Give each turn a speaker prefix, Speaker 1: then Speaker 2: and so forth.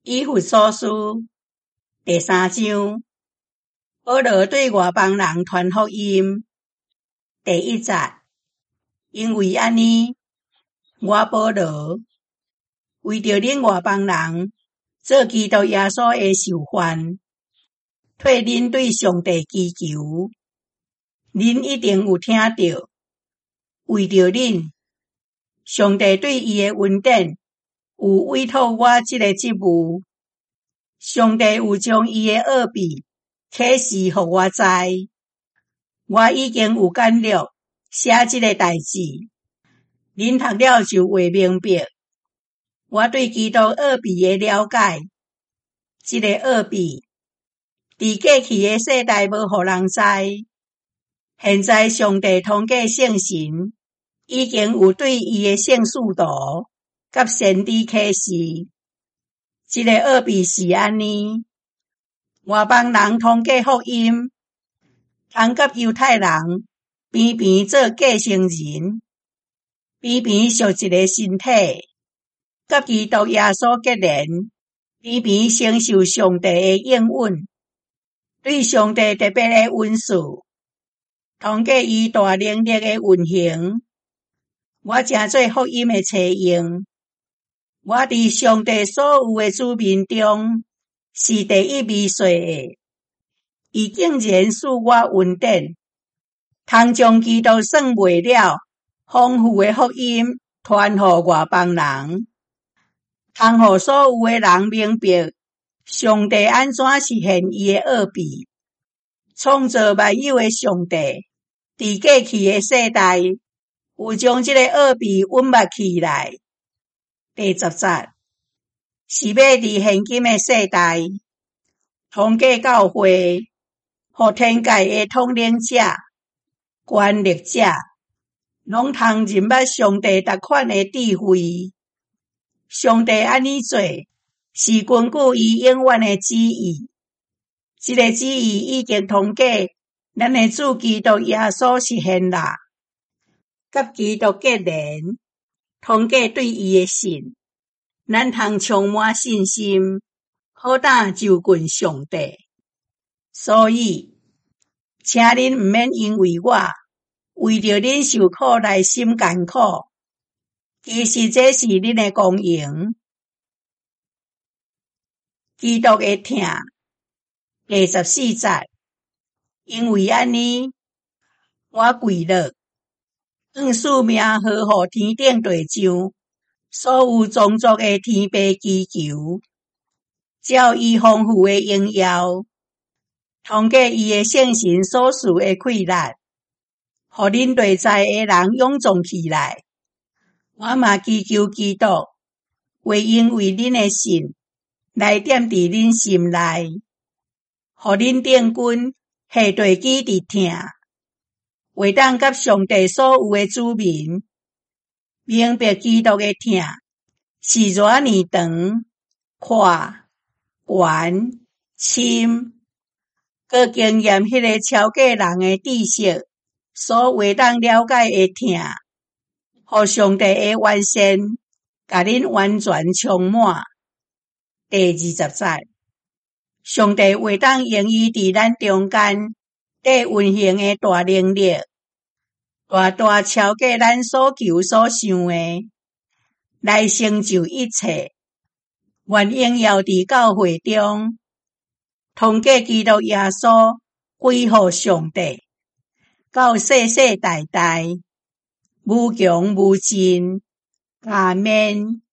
Speaker 1: 以弗所书第3章，保罗对外邦人传福音。第1节，因为安尼，我保罗为着恁外邦人做基督耶稣的受犯，替恁对上帝祈求。恁一定有听到，为着恁，上帝对伊的恩典有委托我这个职务。上帝有将伊的奥秘启示互我知，我已经有简略写这个代志，恁读了就会明白。我对基督奥秘的了解，这个奥秘伫过去的世代无互人知，现在上帝通过圣神已经有对伊的圣使徒甲先知启示。这个奥秘是安尼：外邦人通过福音，通甲犹太人平平做继承人，平平属一个身体，甲基督耶稣结连，平平承受上帝的应允，对上帝特别的恩赐，通过伊大能力的运行。我正做福音的采用。我伫上帝所有的子民中是第一美岁的，伊竟然赐我恩典，通将基督算袂了丰富的福音传互外邦人，通互所有的人明白上帝安怎实现伊的奥秘。创造万有的上帝伫过去的世代有将这个奥秘隐密起来。第10节是要伫现今的世代，通过教会，互天界的统领者、权力者，拢通认捌上帝逐款的智慧。上帝安尼做，是根据伊永远的旨意。这个旨意已经通过咱的主基督耶稣实现啦，甲基督结连，通过对伊的信，咱通充满信心，好胆就近上帝。所以，请恁毋免因为我为着恁受苦来心艰苦，其实这是恁的光荣。基督的疼。第14节，因为安尼，我跪落，向赐名号互天顶地上所有宗族的天父祈求，照伊丰富的荣耀，通过伊的圣神所赐的气力，互恁地在的人勇壮起来。我嘛祈求基督会因为恁的信来踮伫恁心内，互恁顶君下地基伫疼，会当甲上帝所有的子民明白基督的疼是偌尔长、宽、悬、深，佮经验迄个超过人的知识所袂当了解的疼，互上帝的完善甲恁完全充满。第20节，上帝会当用伊伫咱中间得运行的大能力，大大超过咱所求所想的，来成就一切。愿荣耀伫教会中，通过基督耶稣归乎上帝，到世世代代，无穷无尽。阿们。